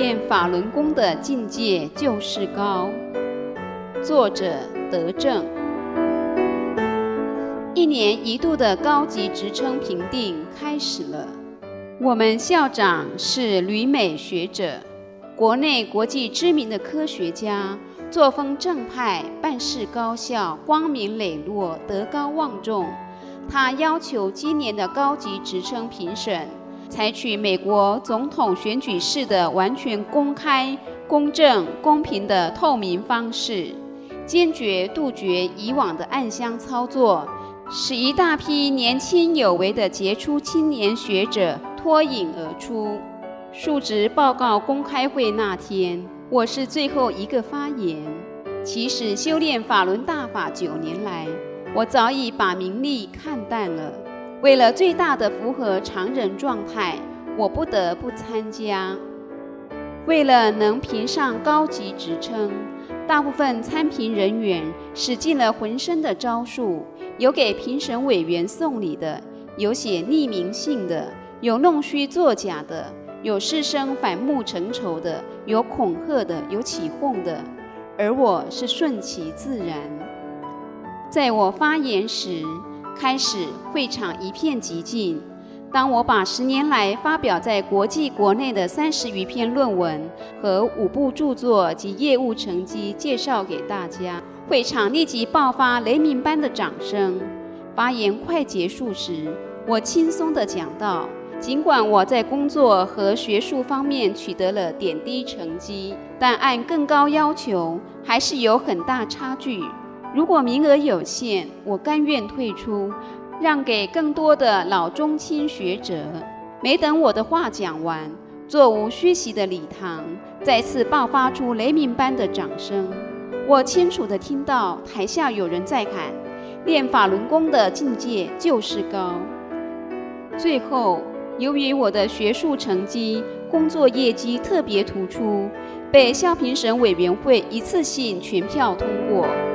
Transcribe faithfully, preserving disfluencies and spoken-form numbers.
练法轮功的境界就是高。作者德正。一年一度的高级职称评定开始了。我们校长是旅美学者，国内国际知名的科学家，作风正派，办事高效，光明磊落，德高望重。他要求今年的高级职称评审采取美国总统选举式的完全公开、公正、公平的透明方式，坚决杜绝以往的暗箱操作，使一大批年轻有为的杰出青年学者脱颖而出。述职报告公开会那天，我是最后一个发言。其实修炼法轮大法九年来，我早已把名利看淡了。为了最大的符合常人状态，我不得不参加。为了能评上高级职称，大部分参评人员使尽了浑身的招数，有给评审委员送礼的，有写匿名信的，有弄虚作假的，有师生反目成仇的，有恐吓的，有起哄的，而我是顺其自然。在我发言时，开始会场一片寂静。当我把十年来发表在国际国内的三十余篇论文和五部著作及业务成绩介绍给大家，会场立即爆发雷鸣般的掌声。发言快结束时，我轻松地讲道：尽管我在工作和学术方面取得了点滴成绩，但按更高要求还是有很大差距。如果名额有限，我甘愿退出，让给更多的老中青学者。没等我的话讲完，座无虚席的礼堂再次爆发出雷鸣般的掌声。我清楚地听到台下有人在喊：练法轮功的境界就是高。最后，由于我的学术成绩、工作业绩特别突出，被校评审委员会一次性全票通过。